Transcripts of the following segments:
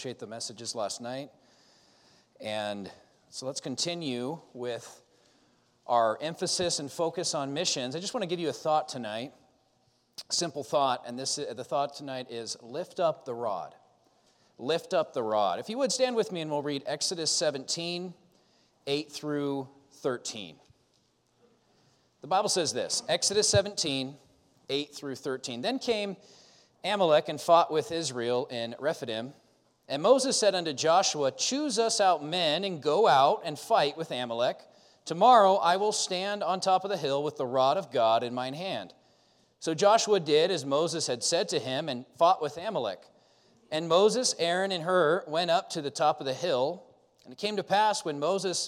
Appreciate the messages last night. And so let's continue with our emphasis and focus on missions. I just want to give you a thought tonight, simple thought, and the thought tonight is lift up the rod. Lift up the rod. If you would stand with me and we'll read Exodus 17, 8 through 13. The Bible says this, Exodus 17, 8 through 13. Then came Amalek and fought with Israel in Rephidim. And Moses said unto Joshua, choose us out men and go out and fight with Amalek. Tomorrow I will stand on top of the hill with the rod of God in mine hand. So Joshua did as Moses had said to him and fought with Amalek. And Moses, Aaron, and Hur went up to the top of the hill. And it came to pass when Moses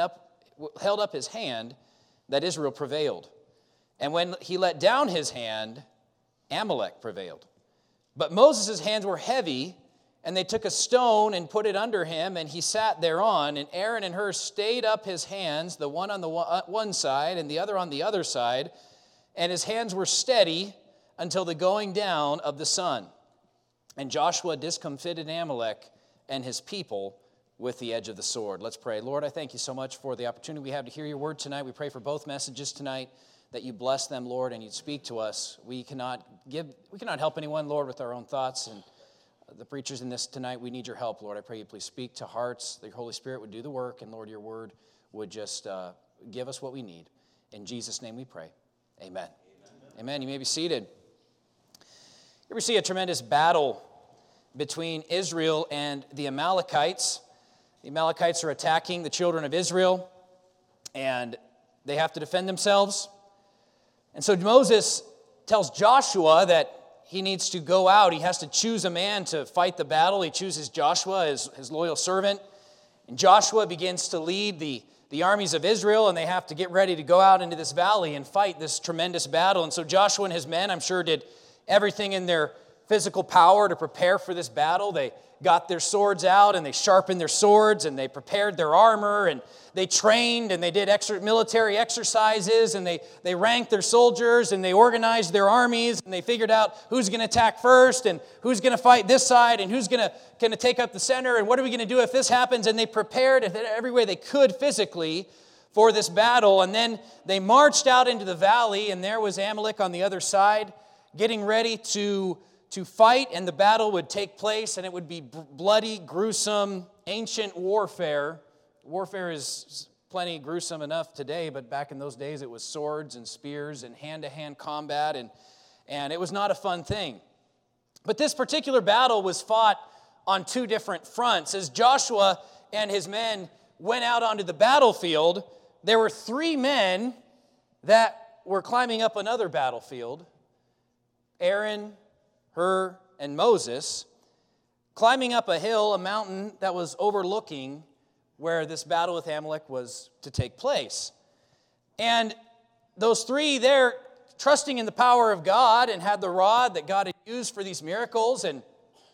held up his hand that Israel prevailed. And when he let down his hand, Amalek prevailed. But Moses' hands were heavy, and they took a stone and put it under him, and he sat thereon. And Aaron and Hur stayed up his hands, the one on the one side and the other on the other side. And his hands were steady until the going down of the sun. And Joshua discomfited Amalek and his people with the edge of the sword. Let's pray. Lord, I thank you so much for the opportunity we have to hear your word tonight. We pray for both messages tonight, that you bless them, Lord, and you'd speak to us. We cannot help anyone, Lord, with our own thoughts. And the preachers in this tonight, we need your help, Lord. I pray you please speak to hearts, that your Holy Spirit would do the work, and Lord, your word would just give us what we need. In Jesus' name we pray. Amen. Amen. You may be seated. You ever see a tremendous battle between Israel and the Amalekites? The Amalekites are attacking the children of Israel, and they have to defend themselves. And so Moses tells Joshua that he needs to go out. He has to choose a man to fight the battle. He chooses Joshua as his loyal servant. And Joshua begins to lead the armies of Israel, and they have to get ready to go out into this valley and fight this tremendous battle. And so Joshua and his men, I'm sure, did everything in their physical power to prepare for this battle. They got their swords out, and they sharpened their swords, and they prepared their armor, and they trained, and they did military exercises, and they ranked their soldiers, and they organized their armies, and they figured out who's going to attack first, and who's going to fight this side, and who's going to take up the center, and what are we going to do if this happens? And they prepared every way they could physically for this battle, and then they marched out into the valley, and there was Amalek on the other side, getting ready to fight, and the battle would take place, and it would be bloody, gruesome, ancient warfare. Warfare is plenty gruesome enough today, but back in those days it was swords and spears and hand-to-hand combat, and it was not a fun thing. But this particular battle was fought on two different fronts. As Joshua and his men went out onto the battlefield, there were three men that were climbing up another battlefield. Aaron, Hur, and Moses, climbing up a hill, a mountain that was overlooking where this battle with Amalek was to take place. And those three there, trusting in the power of God and had the rod that God had used for these miracles, and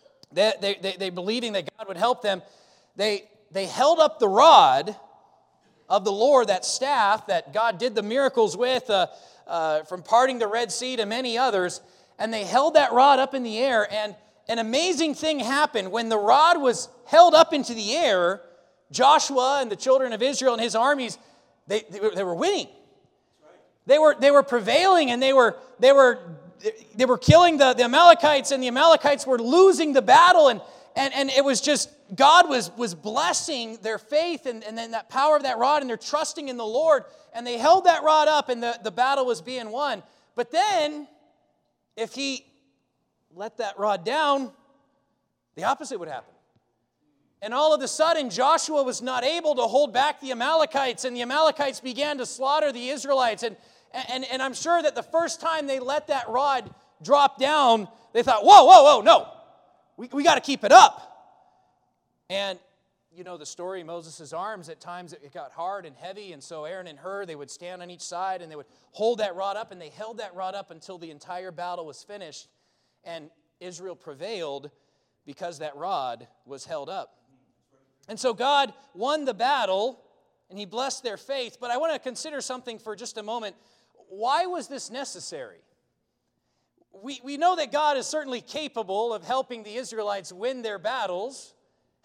they believing that God would help them, they held up the rod of the Lord, that staff that God did the miracles with, from parting the Red Sea to many others. And they held that rod up in the air, and an amazing thing happened. When the rod was held up into the air, Joshua and the children of Israel and his armies, they were winning. They were prevailing, and they were killing the Amalekites, and the Amalekites were losing the battle, and it was just, God was blessing their faith and then that power of that rod, and they're trusting in the Lord, and they held that rod up, and the battle was being won. But then, if he let that rod down, the opposite would happen. And all of a sudden, Joshua was not able to hold back the Amalekites, and the Amalekites began to slaughter the Israelites. And I'm sure that the first time they let that rod drop down, they thought, whoa, no. We got to keep it up. And you know the story, Moses' arms, at times it got hard and heavy, and so Aaron and Hur, they would stand on each side, and they would hold that rod up, and they held that rod up until the entire battle was finished, and Israel prevailed because that rod was held up. And so God won the battle, and he blessed their faith, but I want to consider something for just a moment. Why was this necessary? We know that God is certainly capable of helping the Israelites win their battles,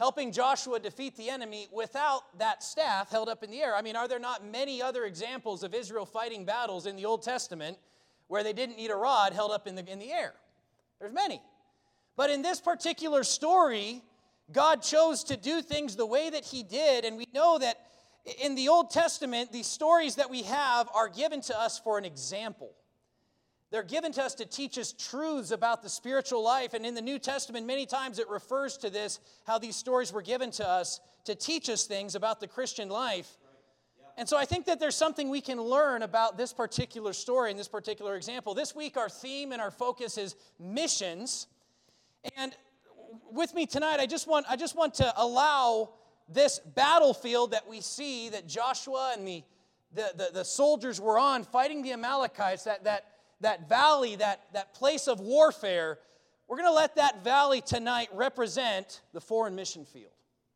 helping Joshua defeat the enemy without that staff held up in the air. I mean, are there not many other examples of Israel fighting battles in the Old Testament where they didn't need a rod held up in the air? There's many. But in this particular story, God chose to do things the way that he did, and we know that in the Old Testament, the stories that we have are given to us for an example. They're given to us to teach us truths about the spiritual life. And in the New Testament, many times it refers to this, how these stories were given to us to teach us things about the Christian life. And so I think that there's something we can learn about this particular story and this particular example. This week, our theme and our focus is missions. And with me tonight, I just want to allow this battlefield that we see that Joshua and the soldiers were on fighting the Amalekites, that valley, that place of warfare, we're going to let that valley tonight represent the foreign mission field.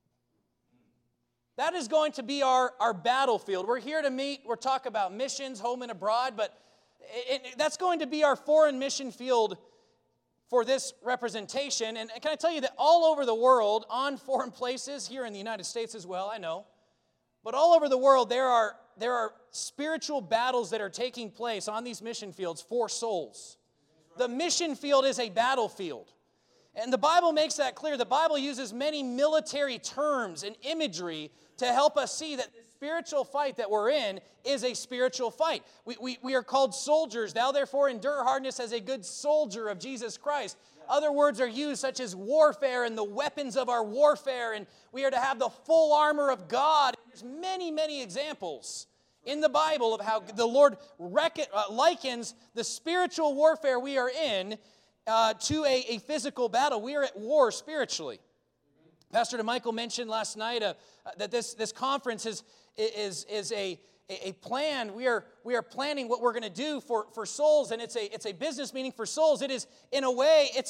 That is going to be our battlefield. We're here to meet, we're talking about missions, home and abroad, but that's going to be our foreign mission field for this representation. And can I tell you that all over the world, on foreign places, here in the United States as well, I know, but all over the world, there are spiritual battles that are taking place on these mission fields for souls. The mission field is a battlefield. And the Bible makes that clear. The Bible uses many military terms and imagery to help us see that the spiritual fight that we're in is a spiritual fight. We are called soldiers. Thou therefore endure hardness as a good soldier of Jesus Christ. Other words are used such as warfare and the weapons of our warfare. And we are to have the full armor of God. There's many, many examples in the Bible of how the Lord likens the spiritual warfare we are in to a physical battle. We are at war spiritually. Pastor DeMichael mentioned last night that this conference is a plan. We are planning what we're going to do for souls, and it's a business meeting for souls. It is, in a way, it's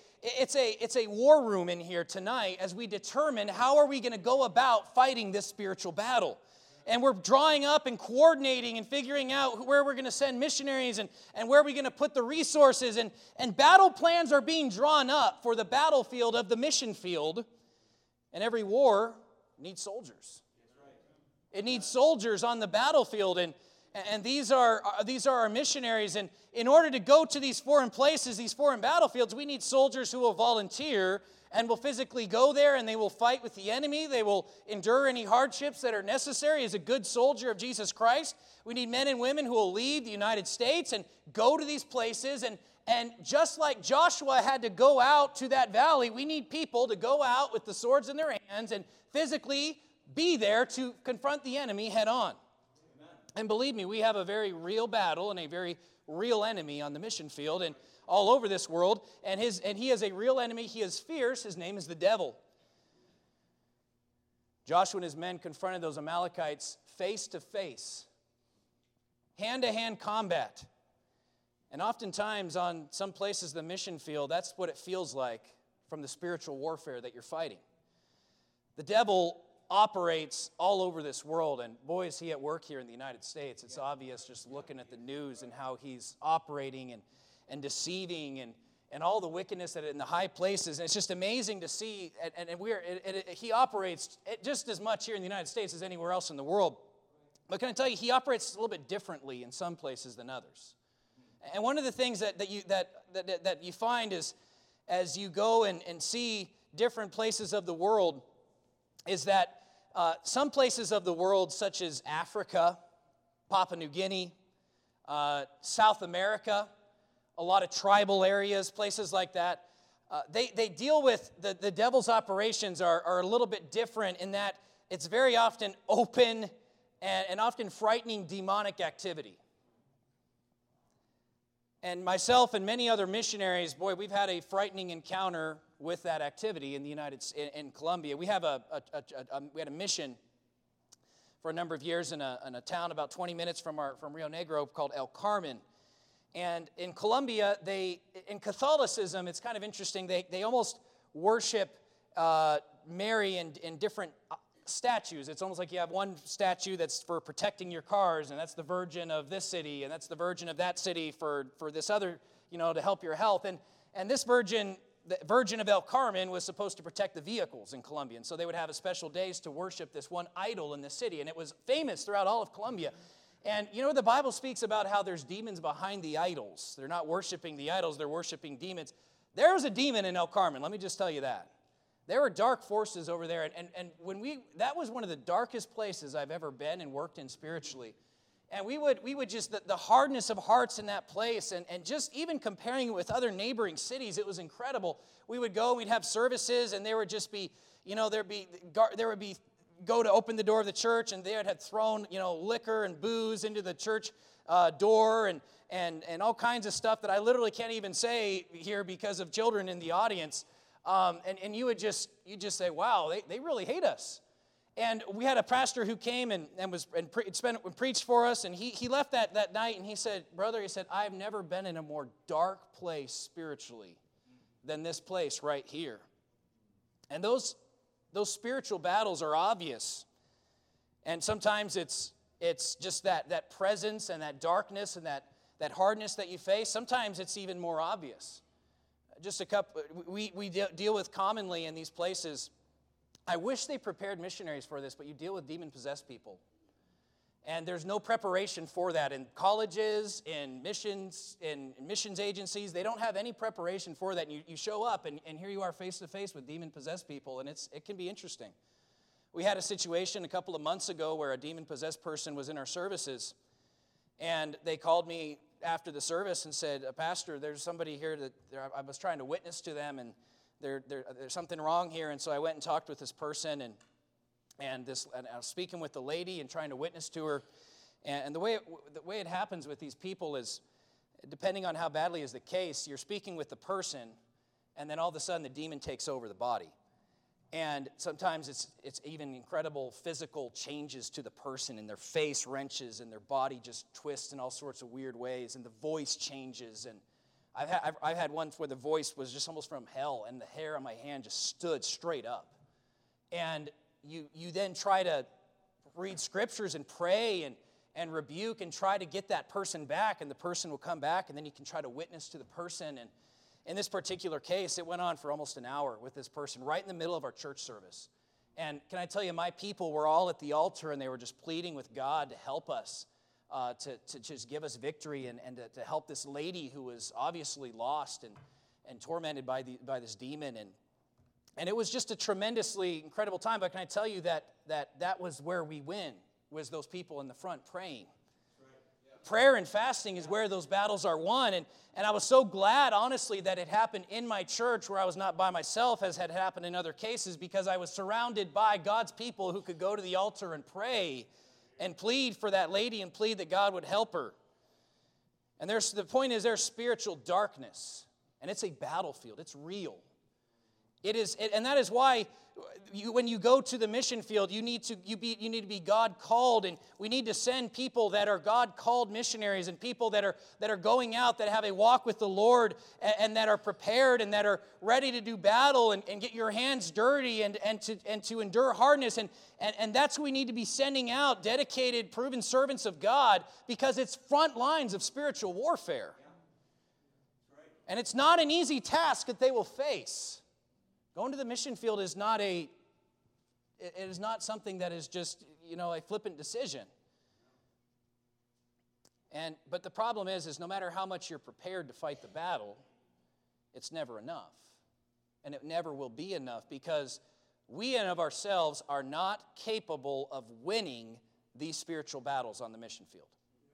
a war room in here tonight as we determine how are we going to go about fighting this spiritual battle. And we're drawing up and coordinating and figuring out where we're going to send missionaries and where we're going to put the resources. And battle plans are being drawn up for the battlefield of the mission field. And every war needs soldiers. It needs soldiers on the battlefield. And these are our missionaries. And in order to go to these foreign places, these foreign battlefields, we need soldiers who will volunteer and will physically go there, and they will fight with the enemy. They will endure any hardships that are necessary as a good soldier of Jesus Christ. We need men and women who will lead the United States and go to these places. And just like Joshua had to go out to that valley, we need people to go out with the swords in their hands and physically be there to confront the enemy head on. Amen. And believe me, we have a very real battle and a very real enemy on the mission field and all over this world, and he is a real enemy. He is fierce. His name is the devil. Joshua and his men confronted those Amalekites face to face, hand-to-hand combat. And oftentimes on some places the mission field, that's what it feels like from the spiritual warfare that you're fighting. The devil operates all over this world, and boy, is he at work here in the United States. It's obvious just looking at the news and how he's operating and deceiving and all the wickedness that in the high places. And it's just amazing to see, and he operates just as much here in the United States as anywhere else in the world. But can I tell you, he operates a little bit differently in some places than others. And one of the things that you find is, as you go and see different places of the world, is that some places of the world, such as Africa, Papua New Guinea, South America, a lot of tribal areas, places like that, they deal with the devil's operations are a little bit different in that it's very often open and often frightening demonic activity. And myself and many other missionaries, boy, we've had a frightening encounter with that activity in the in Colombia. We had a mission for a number of years in a town about 20 minutes from Rio Negro called El Carmen. And in Colombia, in Catholicism, it's kind of interesting. They almost worship Mary in different statues. It's almost like you have one statue that's for protecting your cars, and that's the Virgin of this city, and that's the Virgin of that city for this other, to help your health. And this Virgin, the Virgin of El Carmen was supposed to protect the vehicles in Colombia. And so they would have a special days to worship this one idol in the city. And it was famous throughout all of Colombia. And you know, the Bible speaks about how there's demons behind the idols. They're not worshiping the idols, they're worshiping demons. There was a demon in El Carmen, let me just tell you that. There were dark forces over there. And that was one of the darkest places I've ever been and worked in spiritually. And we would just, the hardness of hearts in that place, and just even comparing it with other neighboring cities, it was incredible. We would go, we'd have services, and there would just be, you know, there would be, go to open the door of the church, and they had thrown, you know, liquor and booze into the church door, and all kinds of stuff that I literally can't even say here because of children in the audience. And you just say, wow, they really hate us. And we had a pastor who came and preached for us, and he left that night, and he said, brother, he said, I've never been in a more dark place spiritually than this place right here. And those spiritual battles are obvious. And sometimes it's just that presence and that darkness and that hardness that you face. Sometimes it's even more obvious. Just a couple, we deal with commonly in these places. I wish they prepared missionaries for this, but you deal with demon-possessed people. And there's no preparation for that in colleges, in missions agencies. They don't have any preparation for that. And you show up, and here you are face-to-face with demon-possessed people, and it can be interesting. We had a situation a couple of months ago where a demon-possessed person was in our services, and they called me after the service and said, Pastor, there's somebody here that I was trying to witness to them, and there's something wrong here. And so I went and talked with this person, and I was speaking with the lady and trying to witness to her. And the way it happens with these people is, depending on how badly is the case, you're speaking with the person, and then all of a sudden the demon takes over the body. And sometimes it's even incredible physical changes to the person, and their face wrenches, and their body just twists in all sorts of weird ways, and the voice changes. And I've had one where the voice was just almost from hell, and the hair on my hand just stood straight up. And you then try to read scriptures and pray and rebuke and try to get that person back, and the person will come back, and then you can try to witness to the person. And in this particular case, it went on for almost an hour with this person right in the middle of our church service. And can I tell you, my people were all at the altar, and they were just pleading with God to help us, to just give us victory, and to help this lady who was obviously lost and tormented by this demon. And it was just a tremendously incredible time. But can I tell you that was where we win, was those people in the front praying. Prayer and fasting is where those battles are won. And I was so glad, honestly, that it happened in my church where I was not by myself, as had happened in other cases, because I was surrounded by God's people who could go to the altar and pray and plead for that lady and plead that God would help her. And the point is, there's spiritual darkness, and it's a battlefield. It's real. And that is why when you go to the mission field, you need to be God called, and we need to send people that are God called missionaries, and people that are going out, that have a walk with the Lord, and that are prepared and that are ready to do battle and get your hands dirty and to endure hardness, and that's who we need to be sending out, dedicated, proven servants of God, because it's front lines of spiritual warfare. And it's not an easy task that they will face. Going to the mission field is not something that is just, a flippant decision. But the problem is no matter how much you're prepared to fight the battle, it's never enough. And it never will be enough, because we in of ourselves are not capable of winning these spiritual battles on the mission field.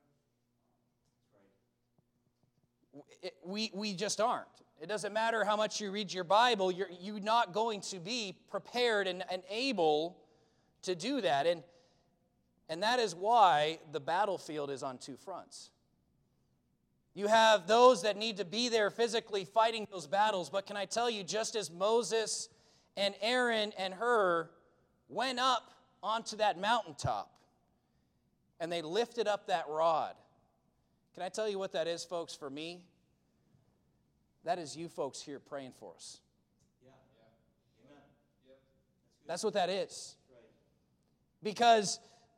We just aren't. It doesn't matter how much you read your Bible, you're not going to be prepared and able to do that. And that is why the battlefield is on two fronts. You have those that need to be there physically fighting those battles, but can I tell you, just as Moses and Aaron and Hur went up onto that mountaintop and they lifted up that rod, can I tell you what that is, folks, for me? That is you folks here praying for us. Yeah. Amen. That's what that is. Because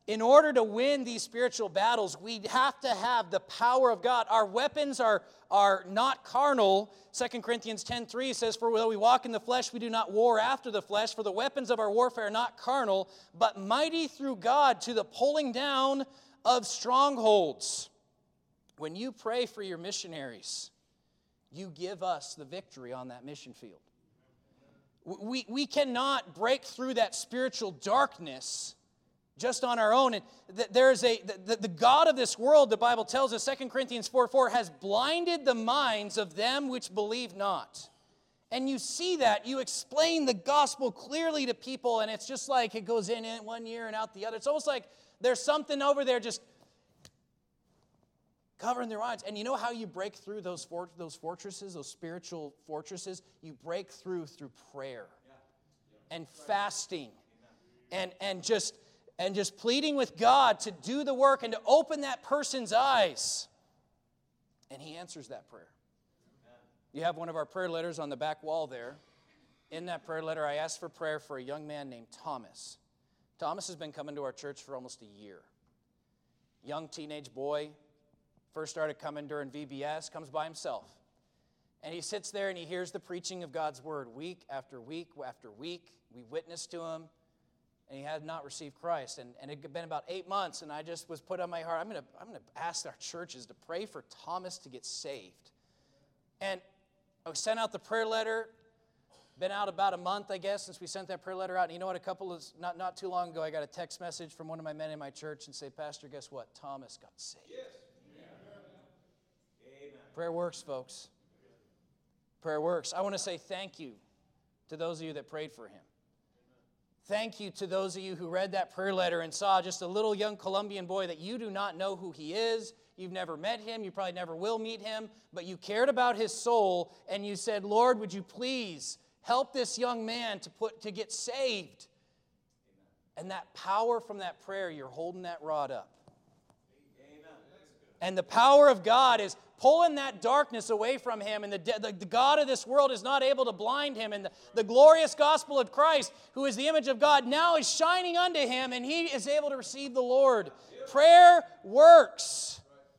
in order to win these spiritual battles, we have to have the power of God. Our weapons are not carnal. 2 Corinthians 10:3 says, "For though we walk in the flesh, we do not war after the flesh. For the weapons of our warfare are not carnal, but mighty through God to the pulling down of strongholds." When you pray for your missionaries, you give us the victory on that mission field. We cannot break through that spiritual darkness just on our own. And the God of this world, the Bible tells us, 2 Corinthians 4:4, has blinded the minds of them which believe not. And you see that. You explain the gospel clearly to people, and it's just like it goes in one ear and out the other. It's almost like there's something over there just covering their minds. And you know how you break through those fortresses, those spiritual fortresses? You break through prayer and fasting and just pleading with God to do the work and to open that person's eyes. And He answers that prayer. You have one of our prayer letters on the back wall there. In that prayer letter, I asked for prayer for a young man named Thomas. Thomas has been coming to our church for almost a year. Young teenage boy, first started coming during VBS, comes by himself. And he sits there and he hears the preaching of God's word week after week after week. We witnessed to him. And he had not received Christ. And it had been about 8 months, and I just was put on my heart, I'm going to ask our churches to pray for Thomas to get saved. And I sent out the prayer letter. Been out about a month, I guess, since we sent that prayer letter out. And you know what? Not too long ago, I got a text message from one of my men in my church and say, "Pastor, guess what? Thomas got saved." Yes. Amen. Prayer works, folks. Prayer works. I want to say thank you to those of you that prayed for him. Thank you to those of you who read that prayer letter and saw just a little young Colombian boy that you do not know who he is. You've never met him. You probably never will meet him. But you cared about his soul, and you said, "Lord, would you please help this young man to get saved?" And that power from that prayer, you're holding that rod up. Amen. And the power of God is pulling that darkness away from him, and the God of this world is not able to blind him, and the glorious gospel of Christ, who is the image of God, now is shining unto him, and he is able to receive the Lord. Prayer works.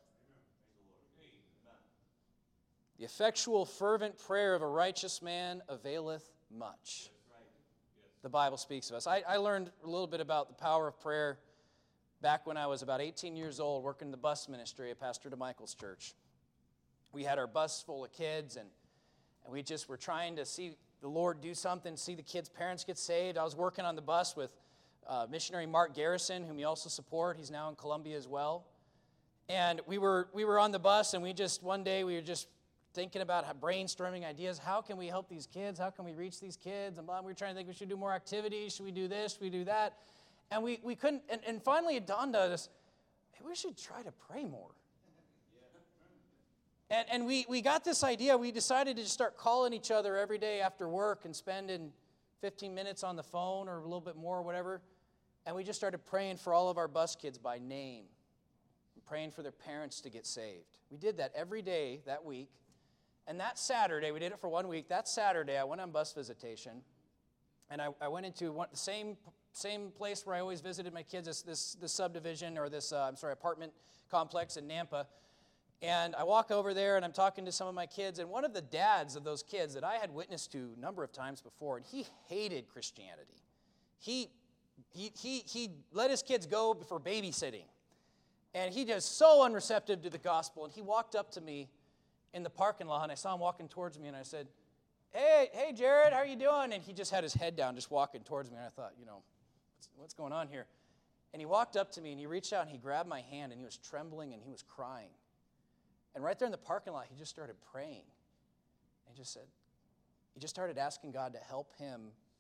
The effectual, fervent prayer of a righteous man availeth much. The Bible speaks of us. I learned a little bit about the power of prayer back when I was about 18 years old, working in the bus ministry at Pastor DeMichael's church. We had our bus full of kids, and we just were trying to see the Lord do something, see the kids' parents get saved. I was working on the bus with missionary Mark Garrison, whom you also support. He's now in Colombia as well. And we were on the bus, and one day we were just thinking about brainstorming ideas. How can we help these kids? How can we reach these kids? And we were trying to think we should do more activities. Should we do this? Should we do that? And we couldn't. And finally it dawned on us, hey, we should try to pray more. And we got this idea. We decided to just start calling each other every day after work and spending 15 minutes on the phone or a little bit more or whatever. And we just started praying for all of our bus kids by name and praying for their parents to get saved. We did that every day that week. And that Saturday, we did it for 1 week. That Saturday, I went on bus visitation. And I went into the same place where I always visited my kids, this subdivision or this apartment complex in Nampa. And I walk over there, and I'm talking to some of my kids, and one of the dads of those kids that I had witnessed to a number of times before, and he hated Christianity. He let his kids go for babysitting, and he was so unreceptive to the gospel, and he walked up to me in the parking lot, and I saw him walking towards me, and I said, hey, Jared, how are you doing? And he just had his head down, just walking towards me, and I thought, what's going on here? And he walked up to me, and he reached out, and he grabbed my hand, and he was trembling, and he was crying. And right there in the parking lot, he just started praying. He just started asking God to help him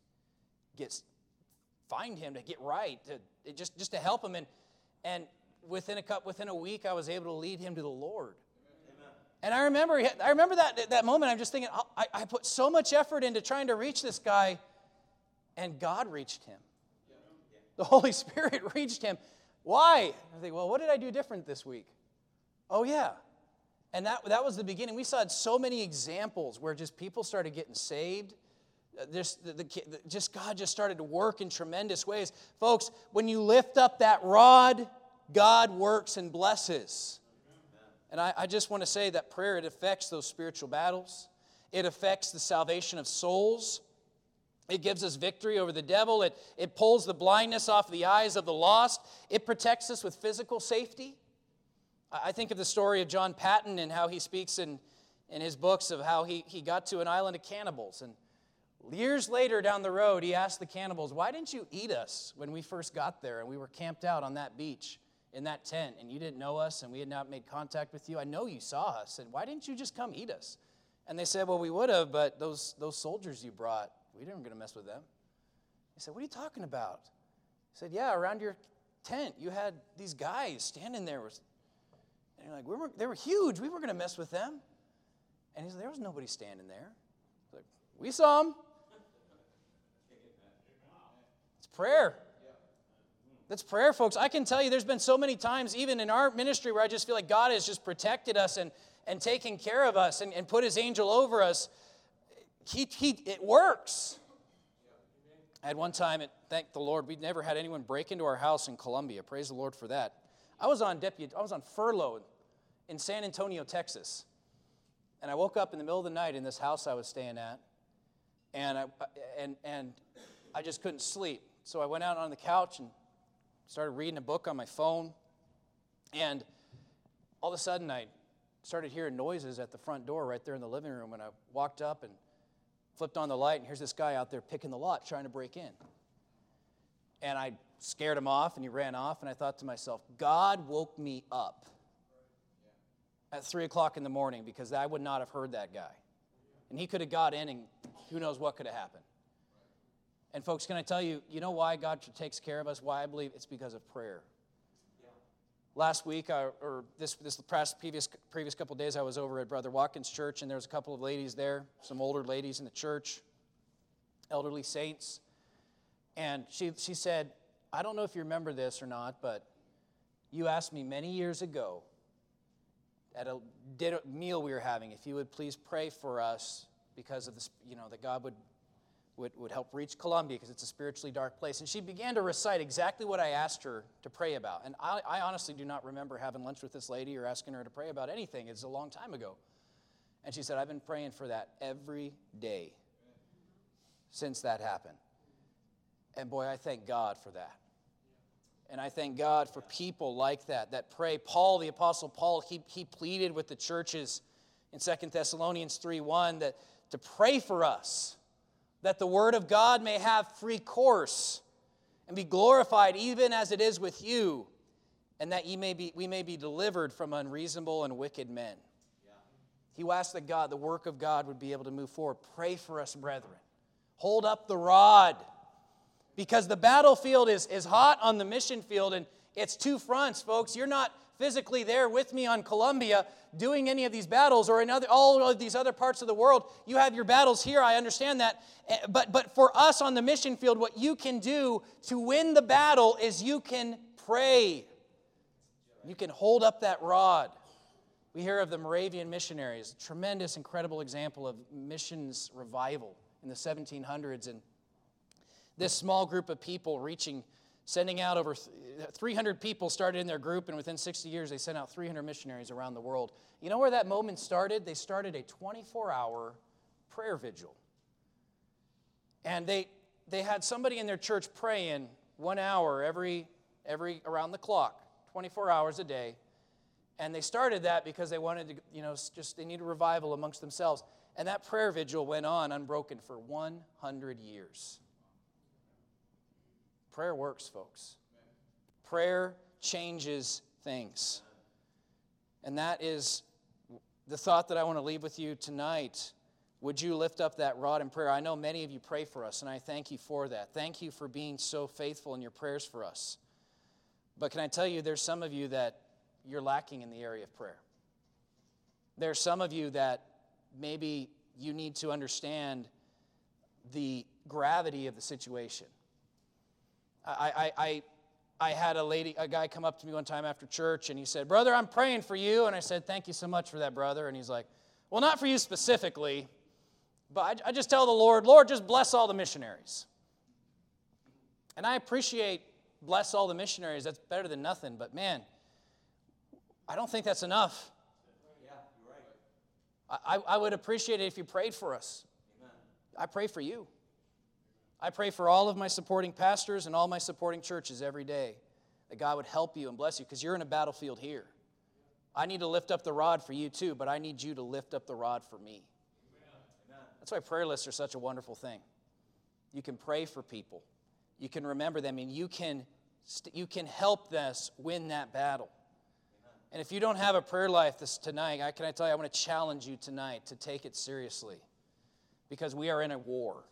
find him, to get right, just to help him. And within a week, I was able to lead him to the Lord. Amen. And I remember that moment. I'm just thinking, I put so much effort into trying to reach this guy, and God reached him. Yeah. The Holy Spirit reached him. Why? I think, well, what did I do different this week? Oh, yeah. And that was the beginning. We saw so many examples where just people started getting saved, Just God just started to work in tremendous ways. Folks, when you lift up that rod, God works and blesses. And I just want to say that prayer, it affects those spiritual battles. It affects the salvation of souls. It gives us victory over the devil. It pulls the blindness off the eyes of the lost. It protects us with physical safety. I think of the story of John Patton and how he speaks in his books of how he got to an island of cannibals. And years later down the road, he asked the cannibals, why didn't you eat us when we first got there and we were camped out on that beach in that tent and you didn't know us and we had not made contact with you? I know you saw us, and why didn't you just come eat us? And they said, well, we would have, but those soldiers you brought, we weren't going to mess with them. He said, what are you talking about? He said, yeah, around your tent, you had these guys standing there. And you're like, they were huge. We weren't going to mess with them. And he said, there was nobody standing there. Like, we saw them. It's prayer. That's prayer, folks. I can tell you there's been so many times, even in our ministry, where I just feel like God has just protected us and taken care of us and put his angel over us. It works. I had one time, thank the Lord, we'd never had anyone break into our house in Colombia. Praise the Lord for that. I was on furlough in San Antonio, Texas. And I woke up in the middle of the night in this house I was staying at. And I just couldn't sleep. So I went out on the couch and started reading a book on my phone. And all of a sudden I started hearing noises at the front door right there in the living room. And I walked up and flipped on the light, and here's this guy out there picking the lock, trying to break in. And I scared him off, and he ran off, and I thought to myself, God woke me up at 3 o'clock in the morning because I would not have heard that guy. And he could have got in, and who knows what could have happened. And folks, can I tell you, you know why God takes care of us? Why I believe it's because of prayer. Last week, or this previous couple of days, I was over at Brother Watkins' church, and there was a couple of ladies there, some older ladies in the church, elderly saints. And she said, I don't know if you remember this or not, but you asked me many years ago at a meal we were having if you would please pray for us because of this, that God would help reach Colombia because it's a spiritually dark place. And she began to recite exactly what I asked her to pray about. And I honestly do not remember having lunch with this lady or asking her to pray about anything. It's a long time ago. And she said, I've been praying for that every day since that happened. And boy, I thank God for that. And I thank God for people like that pray. Paul, the Apostle Paul, he pleaded with the churches in 2 Thessalonians 3:1 that to pray for us, that the word of God may have free course and be glorified even as it is with you, and that we may be delivered from unreasonable and wicked men. He asked that God, the work of God, would be able to move forward. Pray for us, brethren. Hold up the rod. Because the battlefield is hot on the mission field, and it's two fronts, folks. You're not physically there with me on Columbia doing any of these battles or in all of these other parts of the world. You have your battles here, I understand that. But for us on the mission field, what you can do to win the battle is you can pray. You can hold up that rod. We hear of the Moravian missionaries, a tremendous, incredible example of missions revival in the 1700s. And this small group of people sending out over 300 people started in their group, and within 60 years, they sent out 300 missionaries around the world. You know where that moment started? They started a 24-hour prayer vigil. And they had somebody in their church praying 1 hour every around the clock, 24 hours a day. And they started that because they wanted to, they needed revival amongst themselves. And that prayer vigil went on unbroken for 100 years. Prayer works, folks. Prayer changes things. And that is the thought that I want to leave with you tonight. Would you lift up that rod in prayer? I know many of you pray for us, and I thank you for that. Thank you for being so faithful in your prayers for us. But can I tell you, there's some of you that you're lacking in the area of prayer. There's some of you that maybe you need to understand the gravity of the situation. I had a guy come up to me one time after church, and he said, "Brother, I'm praying for you." And I said, "Thank you so much for that, brother." And he's like, "Well, not for you specifically. But I just tell the Lord, just bless all the missionaries. And I appreciate bless all the missionaries. That's better than nothing. But man, I don't think that's enough. Yeah, you're right. I would appreciate it if you prayed for us. Amen. I pray for you. I pray for all of my supporting pastors and all my supporting churches every day that God would help you and bless you because you're in a battlefield here. I need to lift up the rod for you too, but I need you to lift up the rod for me. Amen. That's why prayer lists are such a wonderful thing. You can pray for people. You can remember them, and you can help us win that battle. Amen. And if you don't have a prayer life tonight, can I tell you, I want to challenge you tonight to take it seriously because we are in a war.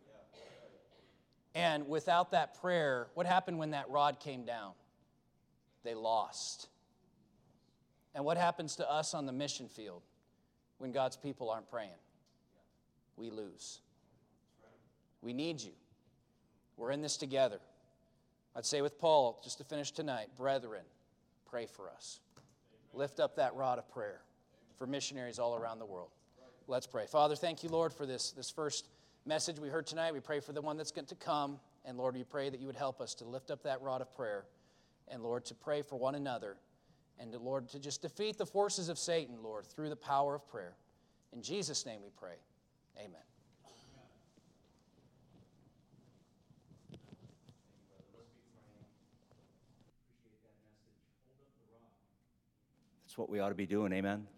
And without that prayer, what happened when that rod came down? They lost. And what happens to us on the mission field when God's people aren't praying? We lose. We need you. We're in this together. I'd say with Paul, just to finish tonight, brethren, pray for us. Lift up that rod of prayer for missionaries all around the world. Let's pray. Father, thank you, Lord, for this first message we heard tonight. We pray for the one that's going to come. And Lord, we pray that you would help us to lift up that rod of prayer. And Lord, to pray for one another. And to, Lord, to just defeat the forces of Satan, Lord, through the power of prayer. In Jesus' name we pray. Amen. That's what we ought to be doing, amen?